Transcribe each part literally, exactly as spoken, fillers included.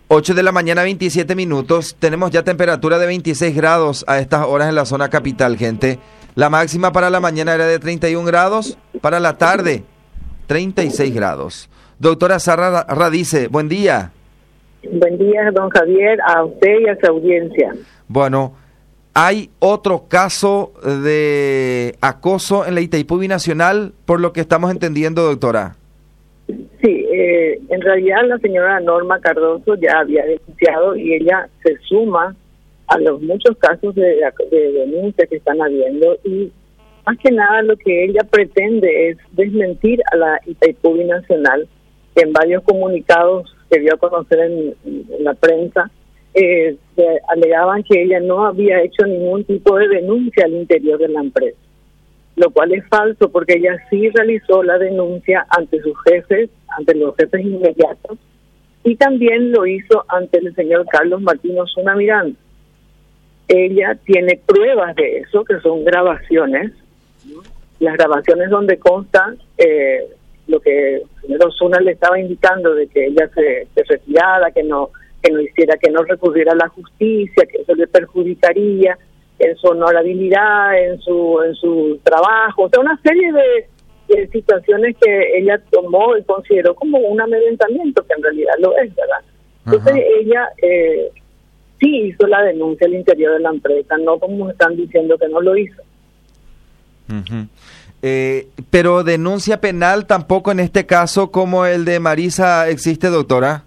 ocho de la mañana, veintisiete minutos. Tenemos ya temperatura de veintiséis grados a estas horas en la zona capital, gente. La máxima para la mañana era de treinta y un grados, para la tarde, treinta y seis grados. Doctora Sara Radice, buen día. Buen día, don Javier, a usted y a su audiencia. Bueno, hay otro caso de acoso en la Itaipú Binacional, por lo que estamos entendiendo, doctora. Sí, eh, en realidad la señora Norma Cardoso ya había denunciado y ella se suma a los muchos casos de, de denuncia que están habiendo, y más que nada lo que ella pretende es desmentir a la Itaipú Binacional, que en varios comunicados que dio a conocer en, en la prensa, eh, alegaban que ella no había hecho ningún tipo de denuncia al interior de la empresa, lo cual es falso, porque ella sí realizó la denuncia ante sus jefes, ante los jefes inmediatos, y también lo hizo ante el señor Carlos Martín Osuna Miranda. Ella tiene pruebas de eso, que son grabaciones, las grabaciones donde consta eh, lo que el señor Osuna le estaba indicando, de que ella se, se retirara, que no que no hiciera, que no recurriera a la justicia, que eso le perjudicaría en su honorabilidad, en su en su trabajo, o sea, una serie de, de situaciones que ella tomó y consideró como un amedrentamiento, que en realidad lo es, ¿verdad? Entonces Ajá. ella eh, sí hizo la denuncia al interior de la empresa, no como están diciendo que no lo hizo. Uh-huh. Eh, pero denuncia penal tampoco en este caso como el de Marisa existe, doctora.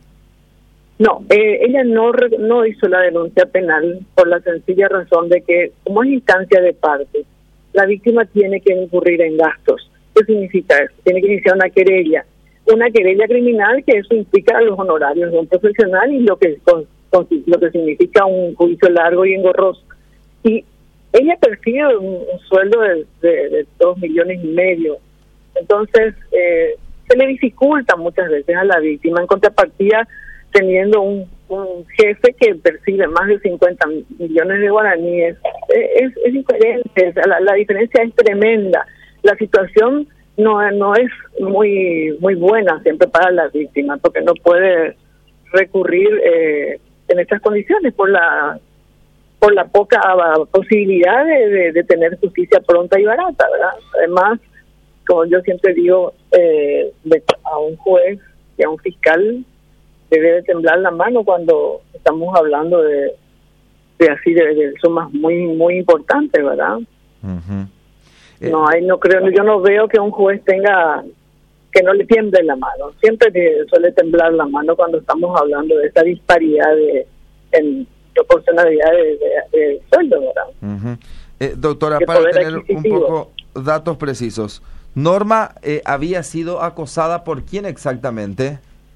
No, eh, ella no no hizo la denuncia penal por la sencilla razón de que, como es instancia de parte, la víctima tiene que incurrir en gastos. ¿Qué significa eso? Tiene que iniciar una querella, una querella criminal, que eso implica los honorarios de un profesional y lo que con, con, lo que significa un juicio largo y engorroso. Y ella percibe un, un sueldo de, de, de dos millones y medio. Entonces, eh, se le dificulta muchas veces a la víctima, en contrapartida teniendo un, un jefe que percibe más de cincuenta millones de guaraníes. Es, es diferente, la, la diferencia es tremenda. La situación no, no es muy muy buena siempre para la víctima, porque no puede recurrir eh, en estas condiciones por la por la poca posibilidad de, de, de tener justicia pronta y barata, ¿verdad? Además, como yo siempre digo, eh, de, a un juez y a un fiscal debe de temblar la mano cuando estamos hablando de, de así de, de sumas muy muy importantes, ¿verdad? Uh-huh. eh, no hay, no creo, yo no veo que un juez tenga, que no le tiemble la mano. Siempre te suele temblar la mano cuando estamos hablando de esa disparidad de en proporcionalidad de, de, de sueldo, ¿verdad? Uh-huh. eh, doctora, de para tener un poco datos precisos, Norma eh, había sido acosada por quién exactamente.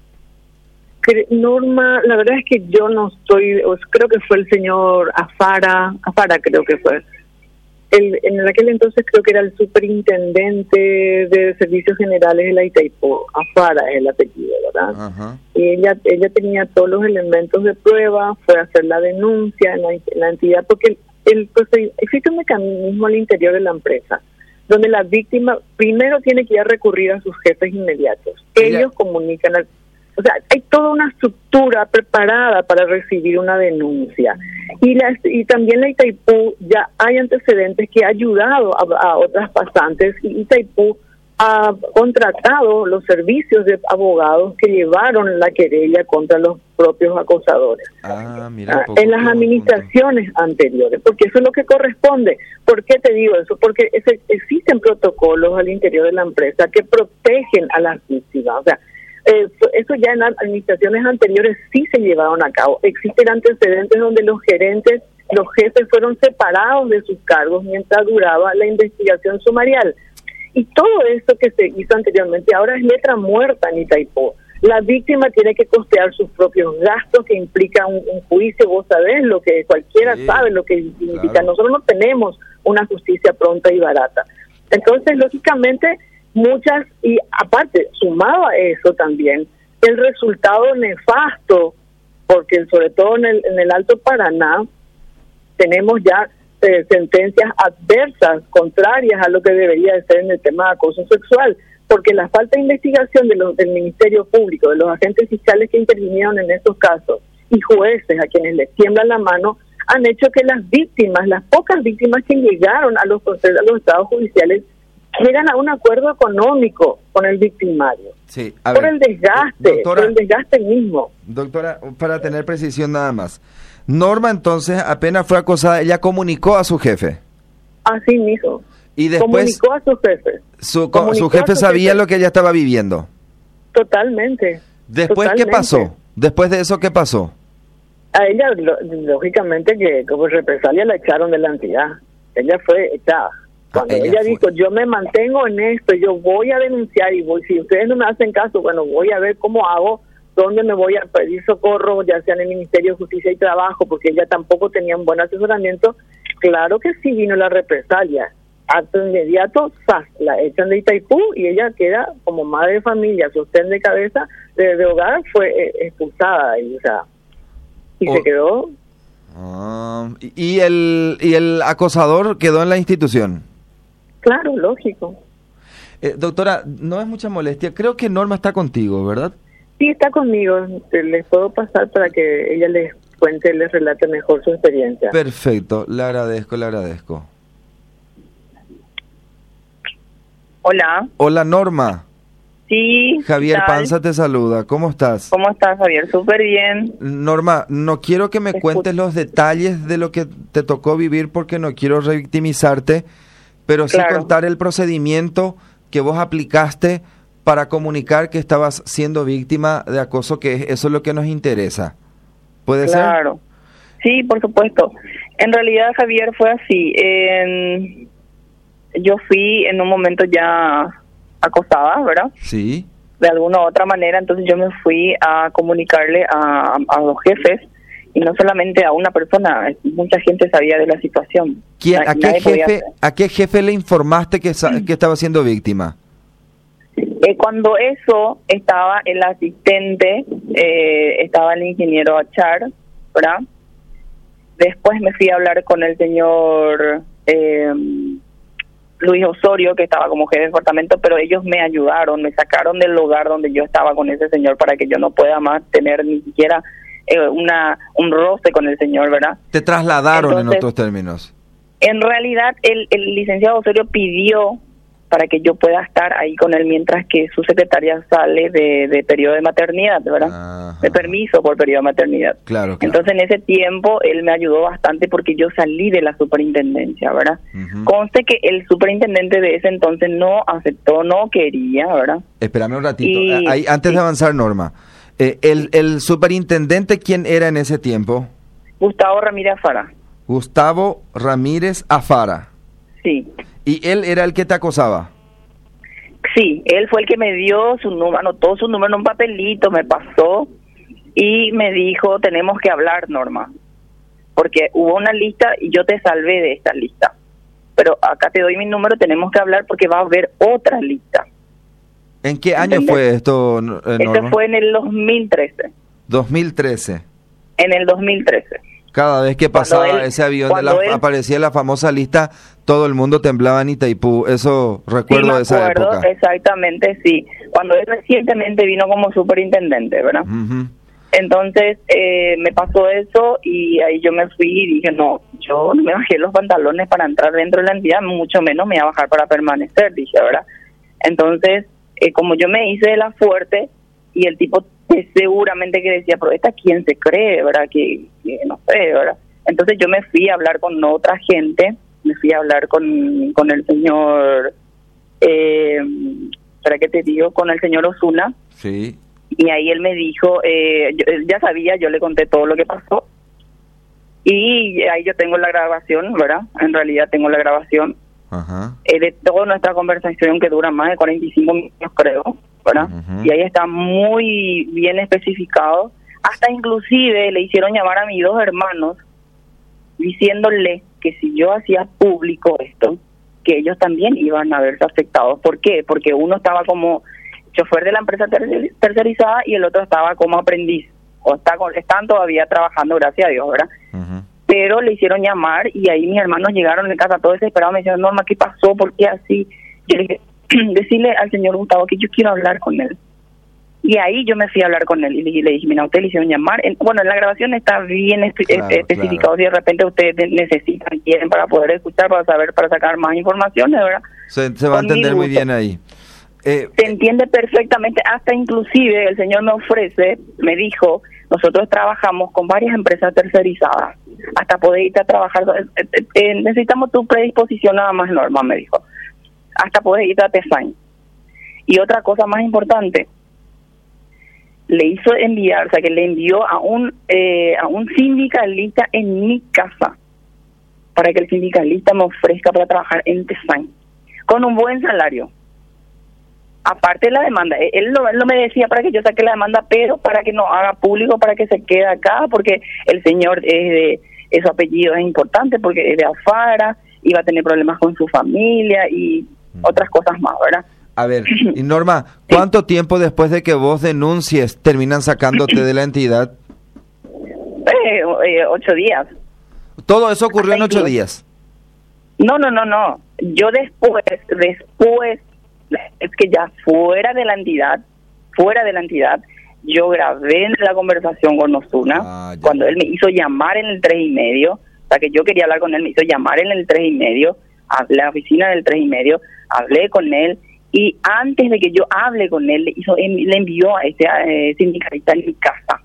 Norma, la verdad es que yo no estoy, creo que fue el señor Afara, Afara creo que fue. El, en aquel entonces creo que era el superintendente de Servicios Generales de la Itaipú, Afara es el apellido, ¿verdad? Ajá. Y ella ella tenía todos los elementos de prueba, fue a hacer la denuncia en la, en la entidad, porque el, el, pues, existe un mecanismo al interior de la empresa, donde la víctima primero tiene que ir a recurrir a sus jefes inmediatos. Ellos ella... comunican al... O sea, hay toda una estructura preparada para recibir una denuncia. Y la, y también la Itaipú, ya hay antecedentes que ha ayudado a, a otras pasantes, y Itaipú ha contratado los servicios de abogados que llevaron la querella contra los propios acosadores. Ah, mira, en las administraciones punto. anteriores, porque eso es lo que corresponde. ¿Por qué te digo eso? Porque ese, existen protocolos al interior de la empresa que protegen a las víctimas. O sea, Eh, eso ya en administraciones anteriores sí se llevaron a cabo. Existen antecedentes donde los gerentes, los jefes fueron separados de sus cargos mientras duraba la investigación sumarial. Y todo esto que se hizo anteriormente ahora es letra muerta en Itaipú. La víctima tiene que costear sus propios gastos, que implica un, un juicio. Vos sabés lo que cualquiera sí, sabe lo que significa. Claro. Nosotros no tenemos una justicia pronta y barata. Entonces, lógicamente, muchas, y aparte, sumado a eso también, el resultado nefasto, porque sobre todo en el, en el Alto Paraná tenemos ya eh, sentencias adversas, contrarias a lo que debería de ser en el tema de acoso sexual, porque la falta de investigación de los, del Ministerio Público, de los agentes fiscales que intervinieron en estos casos, y jueces a quienes les tiemblan la mano han hecho que las víctimas, las pocas víctimas que llegaron a los procesos, a los estados judiciales, llegan a un acuerdo económico con el victimario. Sí, a por ver, el desgaste, doctora, por el desgaste mismo. Doctora, para tener precisión nada más. Norma, entonces, apenas fue acosada, ella comunicó a su jefe. Así mismo. Y después comunicó a sus jefes. Su, su jefe sabía jefe. lo que ella estaba viviendo. Totalmente. Después, totalmente. ¿qué pasó? Después de eso, ¿qué pasó? A ella, lo, lógicamente, que como represalia la echaron de la entidad. Ella fue echada. Cuando ah, ella, ella dijo, yo me mantengo en esto, yo voy a denunciar y voy, si ustedes no me hacen caso, bueno, voy a ver cómo hago, dónde me voy a pedir socorro, ya sea en el Ministerio de Justicia y Trabajo, porque ella tampoco tenía un buen asesoramiento. Claro que sí vino la represalia. Acto inmediato, ¡zas!, la echan de Itaipú y ella queda como madre de familia, sostén de cabeza de, de hogar, fue eh, expulsada y, o sea, y oh. se quedó. Ah, ¿y el y el acosador quedó en la institución? Claro, lógico. Eh, doctora, no es mucha molestia, creo que Norma está contigo, ¿verdad? Sí, está conmigo, les puedo pasar para que ella les cuente, les relate mejor su experiencia. Perfecto, le agradezco, le agradezco. Hola. Hola, Norma. Sí. Javier Panza te saluda. ¿Cómo estás? ¿Cómo estás, Javier? Súper bien. Norma, no quiero que me te cuentes escucho. los detalles de lo que te tocó vivir porque no quiero revictimizarte, pero sí claro. contar el procedimiento que vos aplicaste para comunicar que estabas siendo víctima de acoso, que eso es lo que nos interesa. ¿Puede claro. ser? Claro. Sí, por supuesto. En realidad, Javier, fue así. Eh, yo fui en un momento ya acosada, ¿verdad? Sí. De alguna u otra manera, entonces yo me fui a comunicarle a, a los jefes, y no solamente a una persona, mucha gente sabía de la situación. ¿Quién, a, qué jefe, ¿A qué jefe le informaste que, que estaba siendo víctima? Eh, cuando eso estaba el asistente, eh, estaba el ingeniero Achar, ¿verdad? Después me fui a hablar con el señor eh, Luis Osorio, que estaba como jefe de departamento, pero ellos me ayudaron, me sacaron del lugar donde yo estaba con ese señor para que yo no pueda más tener ni siquiera eh, una un roce con el señor, ¿verdad? Te trasladaron. Entonces, en otros términos. En realidad, el, el licenciado Osorio pidió para que yo pueda estar ahí con él mientras que su secretaria sale de, de periodo de maternidad, ¿verdad? Ajá. De permiso por periodo de maternidad. Claro, claro. Entonces, en ese tiempo, él me ayudó bastante porque yo salí de la superintendencia, ¿verdad? Uh-huh. Conste que el superintendente de ese entonces no aceptó, no quería, ¿verdad? Espérame un ratito. Y, ahí, antes sí. de avanzar, Norma, eh, el, ¿el superintendente quién era en ese tiempo? Gustavo Ramírez Afara. Gustavo Ramírez Afara. Sí. ¿Y él era el que te acosaba? Sí, él fue el que me dio su número, anotó su número en un papelito, me pasó y me dijo, tenemos que hablar, Norma, porque hubo una lista y yo te salvé de esta lista, pero acá te doy mi número, tenemos que hablar porque va a haber otra lista. ¿En qué año ¿Entendés? fue esto, eh, Norma? Esto fue en el dos mil trece. dos mil trece. En el dos mil trece. Cada vez que pasaba él, ese avión, de la, él, aparecía la famosa lista, todo el mundo temblaba en Itaipú. Eso recuerdo sí, de esa acuerdo, época. Exactamente, sí. Cuando él recientemente vino como superintendente, ¿verdad? Uh-huh. Entonces eh, me pasó eso y ahí yo me fui y dije, no, yo no me bajé los pantalones para entrar dentro de la entidad, mucho menos me iba a bajar para permanecer, dije, ¿verdad? Entonces, eh, como yo me hice de la fuerte y el tipo seguramente que decía, pero esta quién se cree, ¿verdad? Que, que no sé, ¿verdad? Entonces yo me fui a hablar con otra gente, me fui a hablar con, con el señor, eh, ¿para qué te digo? Con el señor Osuna. Sí. Y ahí él me dijo, eh, yo, ya sabía, yo le conté todo lo que pasó. Y ahí yo tengo la grabación, ¿verdad? En realidad tengo la grabación. Ajá. Eh, de toda nuestra conversación que dura más de cuarenta y cinco minutos, creo, ¿verdad? Uh-huh. Y ahí está muy bien especificado. Hasta inclusive le hicieron llamar a mis dos hermanos diciéndole que si yo hacía público esto, que ellos también iban a verse afectados. ¿Por qué? Porque uno estaba como chofer de la empresa ter- tercerizada y el otro estaba como aprendiz. O está con, están todavía trabajando, gracias a Dios, ¿verdad? Uh-huh. Pero le hicieron llamar y ahí mis hermanos llegaron en casa todos desesperados, me decían, Norma, ¿qué pasó? ¿Por qué así? Yo le dije, decirle al señor Gustavo que yo quiero hablar con él. Y ahí yo me fui a hablar con él y le, le dije, mira, usted le hicieron llamar. En, bueno, en la grabación está bien espe- claro, especificado, claro. Si de repente ustedes necesitan, quieren para poder escuchar, para saber, para sacar más informaciones, ¿verdad? Se, se va a entender muy bien ahí. Eh, se entiende perfectamente, hasta inclusive el señor me ofrece, me dijo, nosotros trabajamos con varias empresas tercerizadas, hasta poder irte a trabajar, eh, eh, eh, necesitamos tu predisposición nada más, Norma, me dijo, hasta poder irte a Tesain. Y otra cosa más importante, le hizo enviar, o sea que le envió a un eh, a un sindicalista en mi casa, para que el sindicalista me ofrezca para trabajar en Tesain, con un buen salario. Aparte de la demanda, él no, él no me decía para que yo saque la demanda, pero para que no haga público, para que se quede acá, porque el señor es de, es su apellido es importante, porque es de Alfara, iba a tener problemas con su familia y otras cosas más, ¿verdad? A ver, y Norma, ¿cuánto sí. tiempo después de que vos denuncies terminan sacándote de la entidad? Eh, eh, ocho días. ¿Todo eso ocurrió Hasta en ocho incluso. días? No, no, no, no. Yo después, después... es que ya fuera de la entidad, fuera de la entidad, yo grabé la conversación con Osuna, ah, cuando él me hizo llamar en el tres y medio, o sea que yo quería hablar con él, me hizo llamar en el tres y medio, a la oficina del tres y medio, hablé con él, y antes de que yo hable con él, le, hizo, le envió a este eh, sindicalista en mi casa.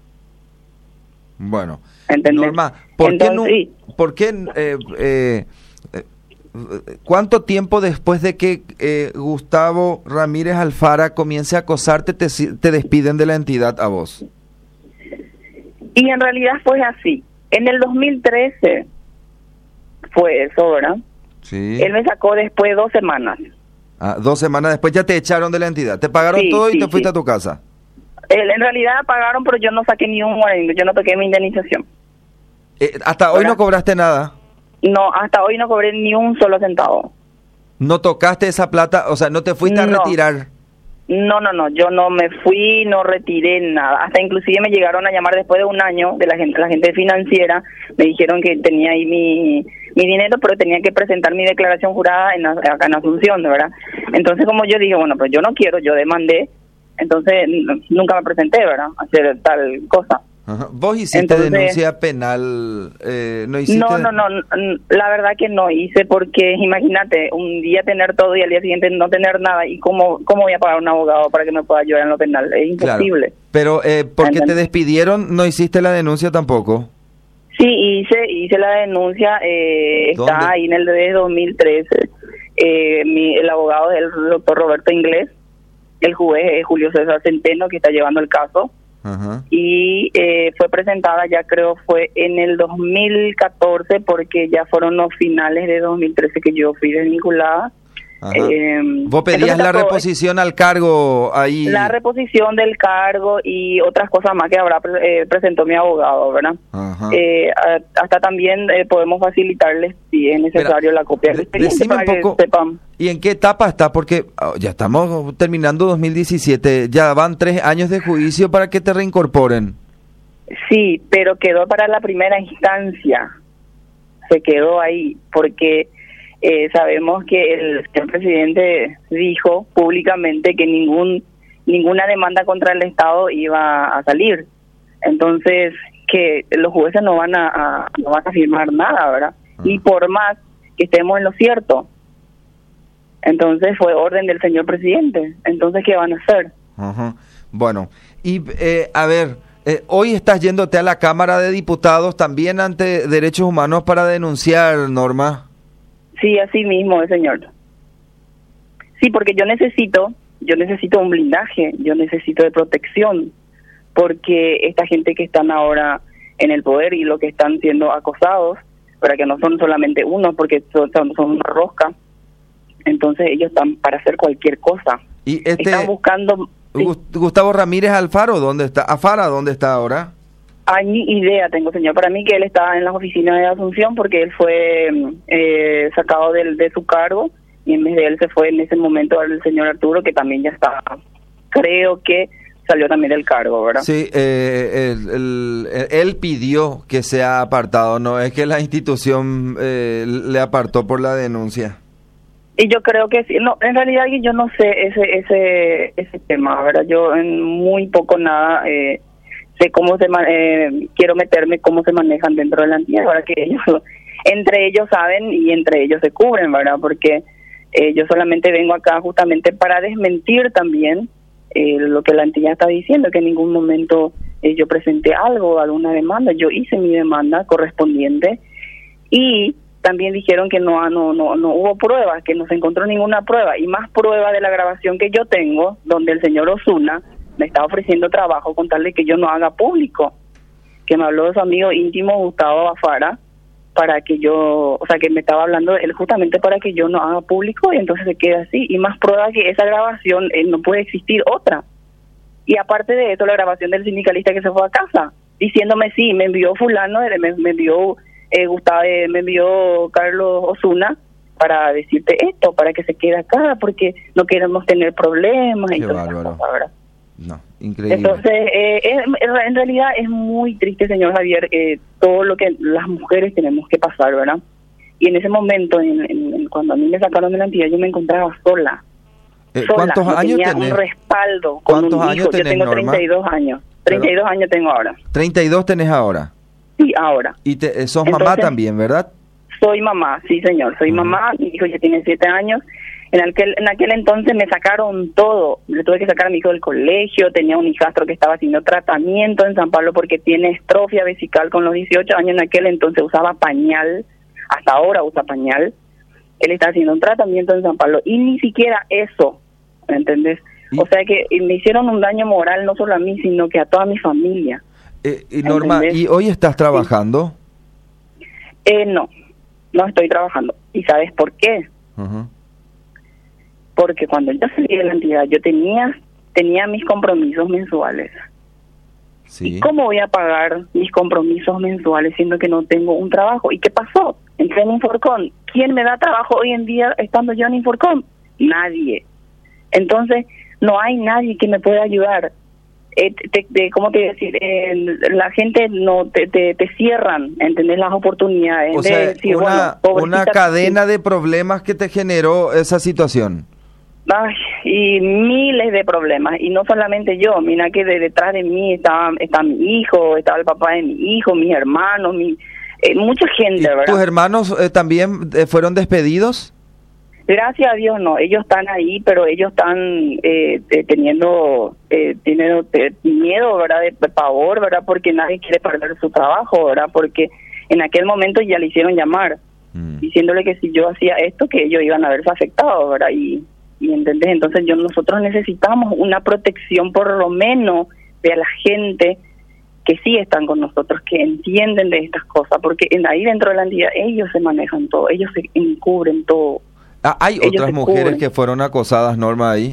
Bueno, ¿entendés? Norma, ¿por Entonces, qué no, sí. ¿por qué eh, eh, ¿cuánto tiempo después de que eh, Gustavo Ramírez Alfara comience a acosarte te, te despiden de la entidad a vos? Y en realidad fue así. En el dos mil trece fue eso, ¿verdad? Sí. Él me sacó después de dos semanas. Ah, dos semanas después ya te echaron de la entidad. Te pagaron sí, todo y sí, te fuiste sí. a tu casa. Él, en realidad pagaron, pero yo no saqué ni un guaranín, yo no toqué mi indemnización. Eh, ¿Hasta hoy no cobraste nada? No, hasta hoy no cobré ni un solo centavo. ¿No tocaste esa plata? O sea, ¿no te fuiste no. a retirar? No, no, no, yo no me fui, no retiré nada. Hasta inclusive me llegaron a llamar después de un año de la gente, la gente financiera, me dijeron que tenía ahí mi, mi dinero, pero tenía que presentar mi declaración jurada en, acá en Asunción, ¿verdad? Entonces, como yo dije, bueno, pues yo no quiero, yo demandé, entonces nunca me presenté, ¿verdad? A hacer tal cosa. Ajá. ¿Vos hiciste Entonces, denuncia penal? Eh, ¿no hiciste? No, no, no, la verdad que no hice, porque imagínate, un día tener todo y al día siguiente no tener nada, y cómo, cómo voy a pagar un abogado para que me pueda ayudar en lo penal, es imposible. Claro. Pero, eh, ¿porque te despidieron, no hiciste la denuncia tampoco? Sí, hice hice la denuncia, eh, está ahí en el de dos mil trece, eh, mi, el abogado es el doctor Roberto Inglés, el juez es Julio César Centeno, que está llevando el caso. Ajá. Y eh, fue presentada, ya creo fue en el dos mil catorce, porque ya fueron los finales de dos mil trece que yo fui desvinculada. Eh, ¿Vos pedías la reposición al cargo ahí? La reposición del cargo y otras cosas más que habrá eh, presentó mi abogado, ¿verdad? Eh, hasta también eh, podemos facilitarles, si es necesario, Espera, la copia del expediente para un poco, que sepan. ¿Y en qué etapa está? Porque oh, ya estamos terminando dos mil diecisiete, ya van tres años de juicio para que te reincorporen. Sí, pero quedó para la primera instancia, se quedó ahí, porque... Eh, sabemos que el señor presidente dijo públicamente que ningún ninguna demanda contra el Estado iba a salir, entonces que los jueces no van a, a no van a firmar nada, ¿verdad? Uh-huh. Y por más que estemos en lo cierto, entonces fue orden del señor presidente, entonces ¿qué van a hacer? Uh-huh. Bueno, y eh, a ver, eh, hoy estás yéndote a la Cámara de Diputados también ante Derechos Humanos para denunciar, Norma. Sí, así mismo, señor. Sí, porque yo necesito, yo necesito un blindaje, yo necesito de protección, porque esta gente que están ahora en el poder y lo que están siendo acosados, para que no son solamente uno, porque son, son, son una rosca, entonces ellos están para hacer cualquier cosa. Y este están buscando... ¿sí? Gustavo Ramírez Alfaro, ¿dónde está? Afara, ¿dónde está ahora? Hay ni idea tengo, señor. Para mí que él estaba en las oficinas de Asunción porque él fue eh, sacado de, de su cargo y en vez de él se fue en ese momento el señor Arturo, que también ya está, creo que salió también del cargo, ¿verdad? Sí, eh, el, el, el, él pidió que sea apartado, no es que la institución eh, le apartó por la denuncia. Y yo creo que sí, no, en realidad yo no sé ese ese ese tema, ¿verdad? Yo en muy poco nada eh, sé cómo se eh, quiero meterme cómo se manejan dentro de la entidad, ¿verdad? Que ellos entre ellos saben y entre ellos se cubren, ¿verdad? Porque eh, yo solamente vengo acá justamente para desmentir también eh, lo que la entidad está diciendo, que en ningún momento eh, yo presenté algo, alguna demanda. Yo hice mi demanda correspondiente y también dijeron que no, no no no hubo pruebas, que no se encontró ninguna prueba, y más prueba de la grabación que yo tengo, donde el señor Osuna me está ofreciendo trabajo con tal de que yo no haga público, que me habló de su amigo íntimo Gustavo Afara, para que yo, o sea, que me estaba hablando de él justamente para que yo no haga público, y entonces se queda así, y más prueba que esa grabación eh, no puede existir otra. Y aparte de eso, la grabación del sindicalista que se fue a casa, diciéndome, sí, me envió fulano, me, me envió... Eh, Gustavo, eh, me envió Carlos Osuna para decirte esto, para que se quede acá, porque no queremos tener problemas. Qué y todas bárbaro. Cosas, ¿verdad? No, increíble. Entonces, eh, es, en realidad es muy triste, señor Javier, eh, todo lo que las mujeres tenemos que pasar, ¿verdad? Y en ese momento, en, en, cuando a mí me sacaron de la entidad, yo me encontraba sola. Eh, sola, ¿Cuántos no años tenía tenés? un respaldo con ¿Cuántos un años hijo. tenés, Yo tengo Norma? treinta y dos años. treinta y dos Pero, años tengo ahora. treinta y dos tenés ahora. Sí, ahora. Y te, eh, sos Entonces, mamá también, ¿verdad? Soy mamá, sí señor, soy uh-huh. mamá, mi hijo ya tiene siete años. En aquel, en aquel entonces me sacaron todo, le tuve que sacar a mi hijo del colegio, tenía un hijastro que estaba haciendo tratamiento en San Pablo porque tiene estrofia vesical con los dieciocho años, en aquel entonces usaba pañal, hasta ahora usa pañal, él está haciendo un tratamiento en San Pablo y ni siquiera eso, ¿entendés? ¿Y? O sea que me hicieron un daño moral no solo a mí, sino que a toda mi familia. Eh, y Norma, ¿entendés? ¿Y hoy estás trabajando? Sí. Eh, no. No estoy trabajando. ¿Y sabes por qué? Uh-huh. Porque cuando yo salí de la entidad, yo tenía tenía mis compromisos mensuales. Sí. ¿Y cómo voy a pagar mis compromisos mensuales siendo que no tengo un trabajo? ¿Y qué pasó? Entré en Inforcon. ¿Quién me da trabajo hoy en día estando yo en Inforcon? Nadie. Entonces, no hay nadie que me pueda ayudar. Eh, te, te, ¿Cómo te voy a decir? Eh, la gente no te, te, te cierran, ¿entendés? Las oportunidades. O sea, de decir, una, bueno, una cadena de problemas que te generó esa situación. Ay, y miles de problemas, y no solamente yo, mira que de detrás de mí estaba, está mi hijo, estaba el papá de mi hijo, mis hermanos, mi, eh, mucha gente, ¿Y ¿verdad? ¿Tus hermanos eh, también eh, fueron despedidos? Gracias a Dios no, ellos están ahí, pero ellos están eh, eh, teniendo, eh, teniendo eh, miedo, ¿verdad? De, de pavor, ¿verdad? Porque nadie quiere perder su trabajo, ¿verdad? Porque en aquel momento ya le hicieron llamar, mm. diciéndole que si yo hacía esto, que ellos iban a verse afectados, ¿verdad? Y, y ¿entendés? Entonces yo nosotros necesitamos una protección por lo menos de la gente que sí están con nosotros, que entienden de estas cosas, porque en, ahí dentro de la entidad ellos se manejan todo, ellos se encubren todo. Ah, ¿hay otras mujeres cubren. que fueron acosadas, Norma, ahí?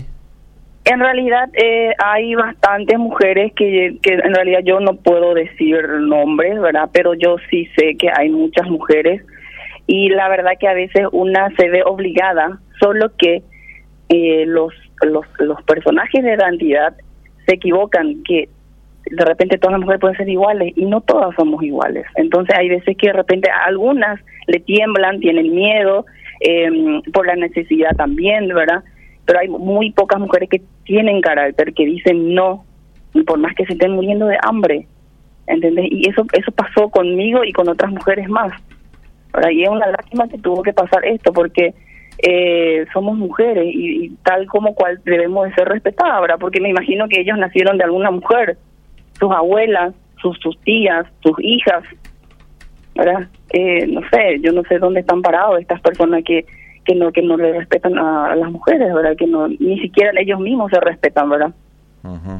En realidad eh, hay bastantes mujeres que, que en realidad yo no puedo decir nombres, ¿verdad? Pero yo sí sé que hay muchas mujeres y la verdad que a veces una se ve obligada, solo que eh, los, los, los personajes de la entidad se equivocan, que de repente todas las mujeres pueden ser iguales y no todas somos iguales. Entonces hay veces que de repente a algunas le tiemblan, tienen miedo, Eh, por la necesidad también, ¿verdad? Pero hay muy pocas mujeres que tienen carácter, que dicen no, y por más que se estén muriendo de hambre, ¿entendés? Y eso eso pasó conmigo y con otras mujeres más, ¿verdad? Y es una lástima que tuvo que pasar esto, porque eh, somos mujeres y, y tal como cual debemos de ser respetadas, ¿verdad? Porque me imagino que ellos nacieron de alguna mujer, sus abuelas, sus, sus tías, sus hijas, ¿verdad? Eh, no sé, yo no sé dónde están parados estas personas que que no que no le respetan a, a las mujeres, ¿verdad? Que no ni siquiera ellos mismos se respetan, ¿verdad? Uh-huh.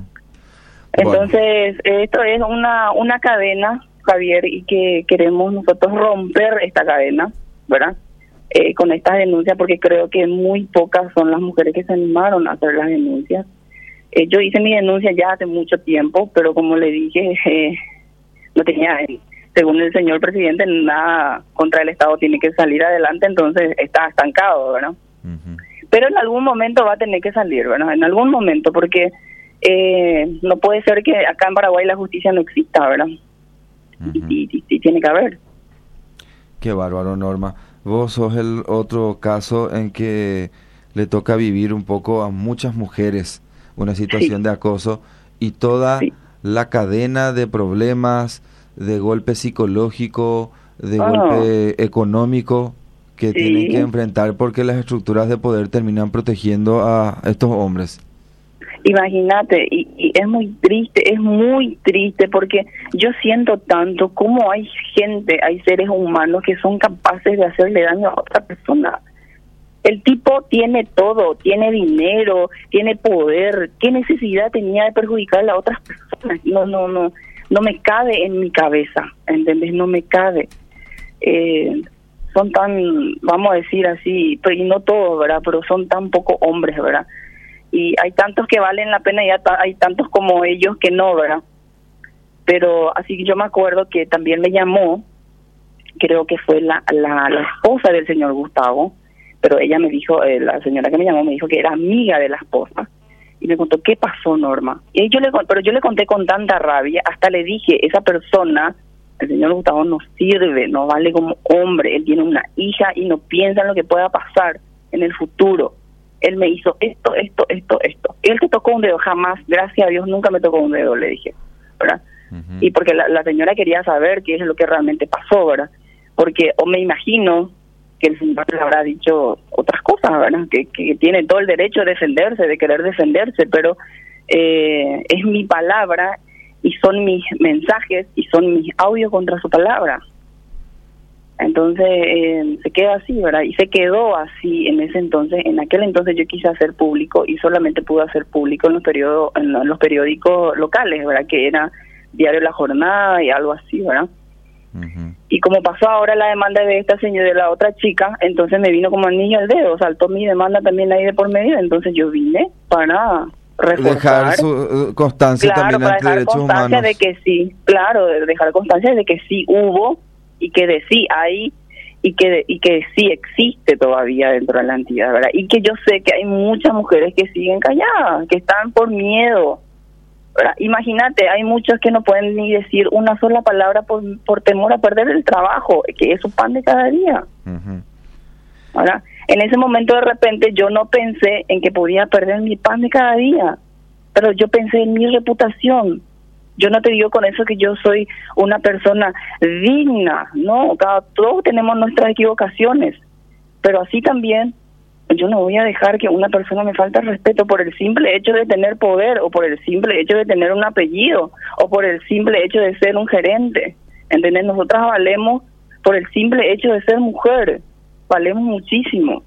Entonces, bueno. Esto es una una cadena, Javier, y que queremos nosotros romper esta cadena, ¿verdad? Eh, con estas denuncias, porque creo que muy pocas son las mujeres que se animaron a hacer las denuncias. Eh, yo hice mi denuncia ya hace mucho tiempo, pero como le dije, eh, no tenía... Eh, según el señor presidente, nada contra el Estado tiene que salir adelante, entonces está estancado, ¿verdad? Uh-huh. Pero en algún momento va a tener que salir, ¿verdad? En algún momento, porque eh, no puede ser que acá en Paraguay la justicia no exista, ¿verdad? Uh-huh. Y, y, y tiene que haber. Qué bárbaro, Norma. vos sos el otro caso en que le toca vivir un poco a muchas mujeres una situación sí. de acoso y toda sí. la cadena de problemas, de golpe psicológico, de oh. golpe económico que sí. tienen que enfrentar porque las estructuras de poder terminan protegiendo a estos hombres. Imagínate, y, y es muy triste, es muy triste porque yo siento tanto como hay gente, hay seres humanos que son capaces de hacerle daño a otra persona. El tipo tiene todo, tiene dinero, tiene poder. ¿Qué necesidad tenía de perjudicar a otras personas? No, no, no, no me cabe en mi cabeza, ¿entendés? No me cabe. Eh, son tan, vamos a decir así, y no todos, ¿verdad? Pero son tan poco hombres, ¿verdad? Y hay tantos que valen la pena y hay tantos como ellos que no, ¿verdad? Pero así que yo me acuerdo que también me llamó, creo que fue la, la, la esposa del señor Gustavo, pero ella me dijo, eh, la señora que me llamó me dijo que era amiga de la esposa y me contó qué pasó, Norma. Y yo le pero yo le conté con tanta rabia, hasta le dije, esa persona, el señor Gustavo no sirve, no vale como hombre, él tiene una hija y no piensa en lo que pueda pasar en el futuro. Él me hizo esto, esto, esto, esto. Él te tocó un dedo, jamás, gracias a Dios, nunca me tocó un dedo, le dije, ¿verdad? Uh-huh. Y porque la, la señora quería saber qué es lo que realmente pasó, ¿verdad? Porque, o me imagino que el señor le habrá dicho otras cosas, ¿verdad? Que, que tiene todo el derecho de defenderse, de querer defenderse, pero eh, es mi palabra y son mis mensajes y son mis audios contra su palabra. Entonces eh, se queda así, ¿verdad? Y se quedó así en ese entonces. En aquel entonces yo quise hacer público y solamente pude hacer público en los periodos, en los periódicos locales, ¿verdad? Que era Diario La Jornada y algo así, ¿verdad? Uh-huh. Y como pasó ahora la demanda de esta señora, de la otra chica, entonces me vino como el niño al dedo, saltó mi demanda también ahí de por medio, entonces yo vine para reforzar, dejar su uh, constancia claro, también ante derechos humanos. Dejar constancia de que sí, claro, dejar constancia de que sí hubo y que de sí hay y que de, y que sí existe todavía dentro de la entidad, ¿verdad? Y que yo sé que hay muchas mujeres que siguen calladas, que están por miedo. Imagínate, hay muchos que no pueden ni decir una sola palabra por, por temor a perder el trabajo, que es su pan de cada día. Uh-huh. Ahora, en ese momento de repente yo no pensé en que podía perder mi pan de cada día, pero yo pensé en mi reputación. Yo no te digo con eso que yo soy una persona digna, no, cada, todos tenemos nuestras equivocaciones, pero así también yo no voy a dejar que una persona me falte el respeto por el simple hecho de tener poder o por el simple hecho de tener un apellido o por el simple hecho de ser un gerente. ¿Entendés? Nosotras valemos por el simple hecho de ser mujer. Valemos muchísimo.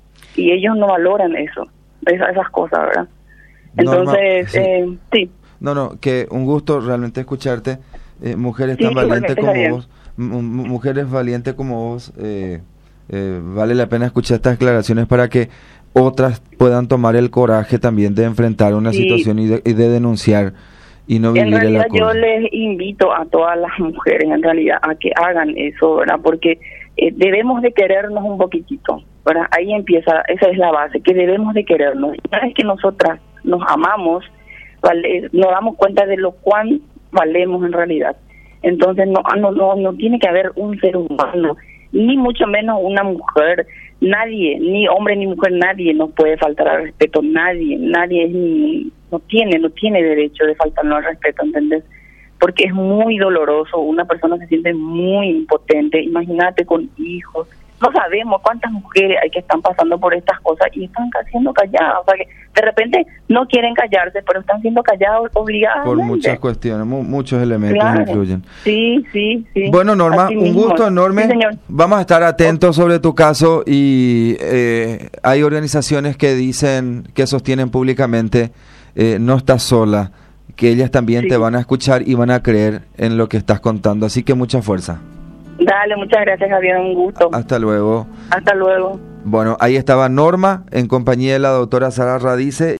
Y ellos no valoran eso, esas, esas cosas, ¿verdad? Entonces, Norma, eh, sí. No, no, que un gusto realmente escucharte. Eh, mujeres tan sí, valientes como vos, m- mujeres valientes como vos, eh, Eh, vale la pena escuchar estas declaraciones para que otras puedan tomar el coraje también de enfrentar una sí. situación y de, y de denunciar y no vivir en realidad el acoso. Yo les invito a todas las mujeres en realidad a que hagan eso, ¿verdad? Porque eh, debemos de querernos un poquitito, ¿verdad? Ahí empieza, esa es la base, que debemos de querernos. Una vez que nosotras nos amamos, vale, nos damos cuenta de lo cuán valemos en realidad. Entonces no, no, no, no tiene que haber un ser humano, ni mucho menos una mujer, nadie, ni hombre ni mujer, nadie nos puede faltar al respeto, nadie, nadie es ni, no tiene, no tiene derecho de faltarnos al respeto, ¿entendés? Porque es muy doloroso, una persona se siente muy impotente, imagínate con hijos, no sabemos cuántas mujeres hay que están pasando por estas cosas y están siendo calladas, o sea que de repente no quieren callarse, pero están siendo calladas obligadas. Por muchas cuestiones, mu- muchos elementos claro. influyen. Sí, sí, sí. Bueno, Norma, Así un mismo. gusto enorme. Sí, señor. Vamos a estar atentos sobre tu caso y eh, hay organizaciones que dicen, que sostienen públicamente, eh, no estás sola, que ellas también sí. te van a escuchar y van a creer en lo que estás contando, así que mucha fuerza. Dale, muchas gracias, Javier, un gusto. Hasta luego. Hasta luego. Bueno, ahí estaba Norma en compañía de la doctora Sara Radice.